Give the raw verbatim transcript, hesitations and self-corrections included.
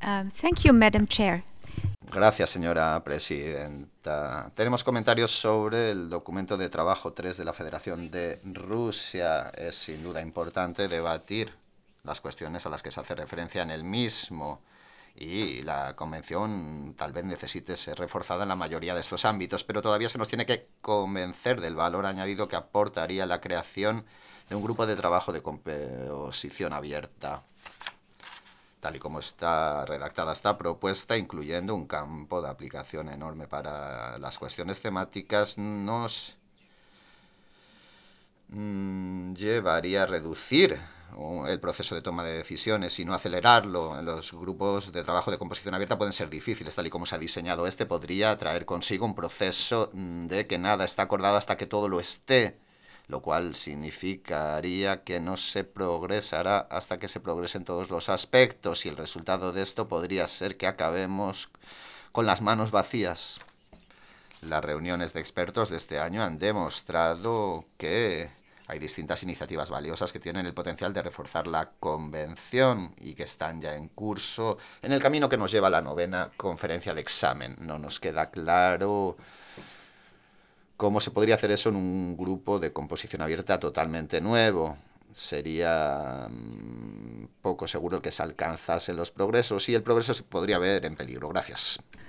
Um, thank you, Madam Chair. Gracias, señora presidenta. Tenemos comentarios sobre el documento de trabajo tres de la Federación de Rusia. Es sin duda importante debatir las cuestiones a las que se hace referencia en el mismo. Y la convención tal vez necesite ser reforzada en la mayoría de estos ámbitos, pero todavía se nos tiene que convencer del valor añadido que aportaría la creación de un grupo de trabajo de composición abierta, tal y como está redactada esta propuesta, incluyendo un campo de aplicación enorme para las cuestiones temáticas, nos mmm, llevaría a reducir el proceso de toma de decisiones y no acelerarlo. Los grupos de trabajo de composición abierta pueden ser difíciles, tal y como se ha diseñado este, podría traer consigo un proceso de que nada está acordado hasta que todo lo esté, lo cual significaría que no se progresará hasta que se progrese en todos los aspectos, y el resultado de esto podría ser que acabemos con las manos vacías. Las reuniones de expertos de este año han demostrado que hay distintas iniciativas valiosas que tienen el potencial de reforzar la convención y que están ya en curso en el camino que nos lleva a la novena conferencia de examen. No nos queda claro cómo se podría hacer eso en un grupo de composición abierta totalmente nuevo. Sería mmm, poco seguro que se alcanzasen los progresos y el progreso se podría ver en peligro. Gracias.